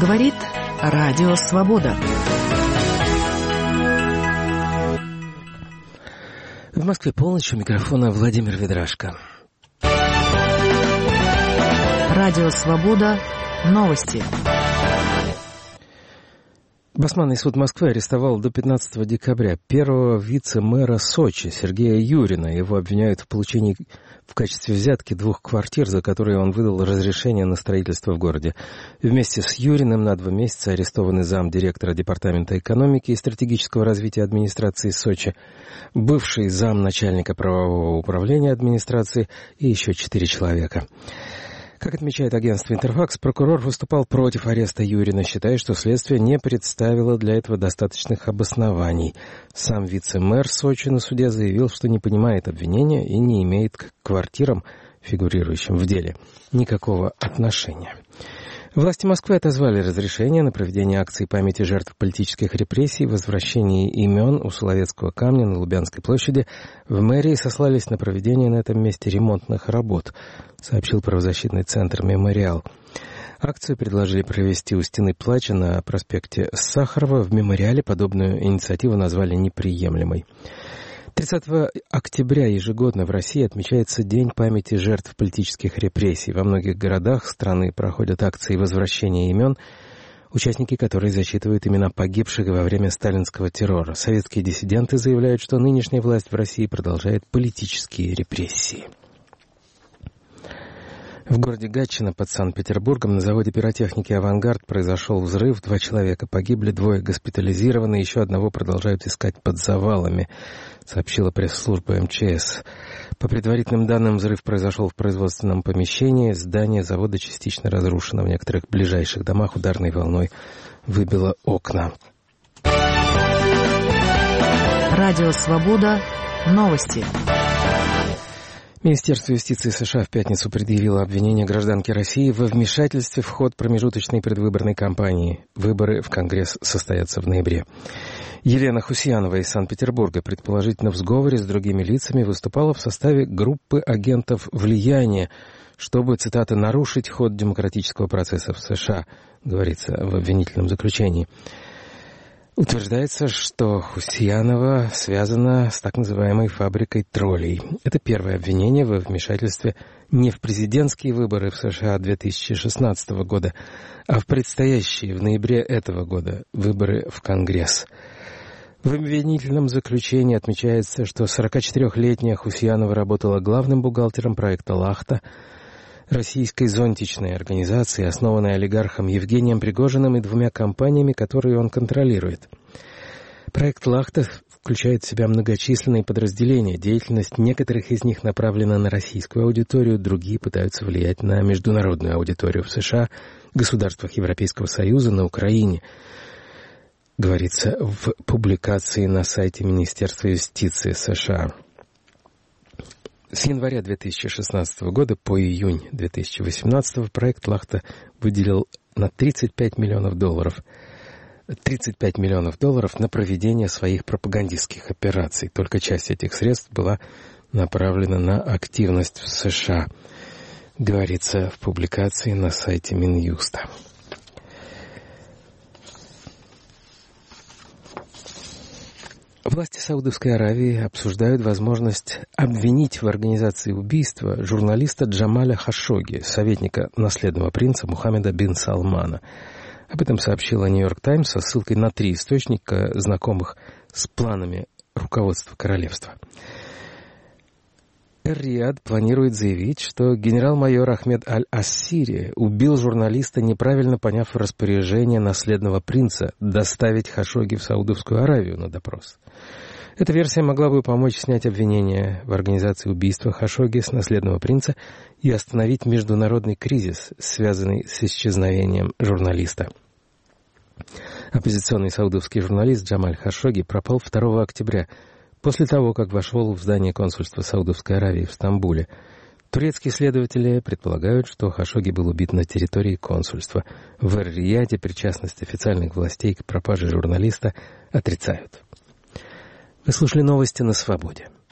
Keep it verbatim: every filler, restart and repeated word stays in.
Говорит Радио Свобода. В Москве полночь, у микрофона Владимир Ведрашко. Радио Свобода. Новости. Басманный суд Москвы арестовал до пятнадцатого декабря первого вице-мэра Сочи Сергея Юрина. Его обвиняют в получении в качестве взятки двух квартир, за которые он выдал разрешение на строительство в городе. Вместе с Юриным на два месяца арестованы замдиректора Департамента экономики и стратегического развития администрации Сочи, бывший замначальника правового управления администрации и еще четыре человека. Как отмечает агентство «Интерфакс», прокурор выступал против ареста Юрина, считая, что следствие не представило для этого достаточных обоснований. Сам вице-мэр Сочи на суде заявил, что не понимает обвинения и не имеет к квартирам, фигурирующим в деле, никакого отношения. Власти Москвы отозвали разрешение на проведение акций памяти жертв политических репрессий, возвращении имен у Соловецкого камня на Лубянской площади. В мэрии сослались на проведение на этом месте ремонтных работ, сообщил правозащитный центр «Мемориал». Акцию предложили провести у стены плача на проспекте Сахарова. В «Мемориале» подобную инициативу назвали неприемлемой. тридцатого октября ежегодно в России отмечается День памяти жертв политических репрессий. Во многих городах страны проходят акции возвращения имен, участники которой зачитывают имена погибших во время сталинского террора. Советские диссиденты заявляют, что нынешняя власть в России продолжает политические репрессии. В городе Гатчина под Санкт-Петербургом на заводе пиротехники «Авангард» произошел взрыв. Два человека погибли, двое госпитализированы, еще одного продолжают искать под завалами, сообщила пресс-служба эм че эс. По предварительным данным, взрыв произошел в производственном помещении. Здание завода частично разрушено. В некоторых ближайших домах ударной волной выбило окна. Радио Свобода. Новости. Министерство юстиции США в пятницу предъявило обвинение гражданке России во вмешательстве в ход промежуточной предвыборной кампании. Выборы в Конгресс состоятся в ноябре. Елена Хусьянова из Санкт-Петербурга, предположительно в сговоре с другими лицами, выступала в составе группы агентов влияния, чтобы, цитата, «нарушить ход демократического процесса в США», говорится в обвинительном заключении. Утверждается, что Хусьянова связана с так называемой фабрикой троллей. Это первое обвинение во вмешательстве не в президентские выборы в США две тысячи шестнадцатого года, а в предстоящие в ноябре этого года выборы в Конгресс. В обвинительном заключении отмечается, что сорокачетырехлетняя Хусьянова работала главным бухгалтером проекта «Лахта», российской зонтичной организации, основанной олигархом Евгением Пригожиным и двумя компаниями, которые он контролирует. Проект «Лахта» включает в себя многочисленные подразделения. Деятельность некоторых из них направлена на российскую аудиторию, другие пытаются влиять на международную аудиторию в США, государствах Европейского Союза, на Украине. Говорится в публикации на сайте Министерства юстиции США. С января две тысячи шестнадцатого года по июнь две тысячи восемнадцатого проект «Лахта» выделил на тридцать пять миллионов долларов. тридцать пять миллионов долларов на проведение своих пропагандистских операций. Только часть этих средств была направлена на активность в США, говорится в публикации на сайте Минюста. Власти Саудовской Аравии обсуждают возможность обвинить в организации убийства журналиста Джамаля Хашогги, советника наследного принца Мухаммеда бин Салмана. Об этом сообщила «Нью-Йорк Таймс» со ссылкой на три источника, знакомых с планами руководства королевства. Эр-Рияд планирует заявить, что генерал-майор Ахмед Аль-Ассири убил журналиста, неправильно поняв распоряжение наследного принца доставить Хашогги в Саудовскую Аравию на допрос. Эта версия могла бы помочь снять обвинения в организации убийства Хашогги с наследного принца и остановить международный кризис, связанный с исчезновением журналиста. Оппозиционный саудовский журналист Джамаль Хашогги пропал второго октября, после того, как вошел в здание консульства Саудовской Аравии в Стамбуле. Турецкие следователи предполагают, что Хашогги был убит на территории консульства. В Эр-Рияде причастность официальных властей к пропаже журналиста отрицают. Вы слушали новости на Свободе.